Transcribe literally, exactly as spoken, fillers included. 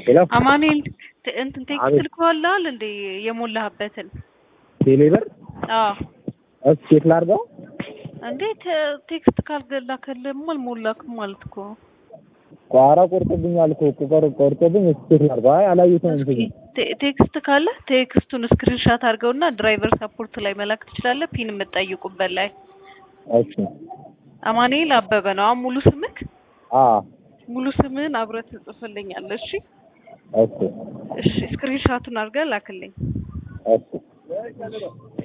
አማኑኤል እንትን ቴክስት ልኮልሃል እንዴ የሞላህበትን ቴሌብር አዎ እሺ ቼክ ላድርገው እንዴት ቴክስት ካልገላከልህማ አልሞላክም ማለት እኮ ቋራ ቆርጦብኛል እኮ ቁጥር ቆርጦብኝ ቼክ ላድርገው አይ አላየሁትም እንዴ ቴክስት ካለ ቴክስቱን ስክሪንሾት አድርገውና ድራይቨር ሰፖርት ላይ መላክ ትችላለህ ፒን የምትጠይቁበት ላይ እሺ አማኑኤል አበበ ነው ሙሉ ስምክ አዎ ሙሉ ስምህን አብረህ ትጽፍልኛለህ እሺ እሺ እሺ ስክሪንሾቱን አድርገህ ላክልኝ እሺ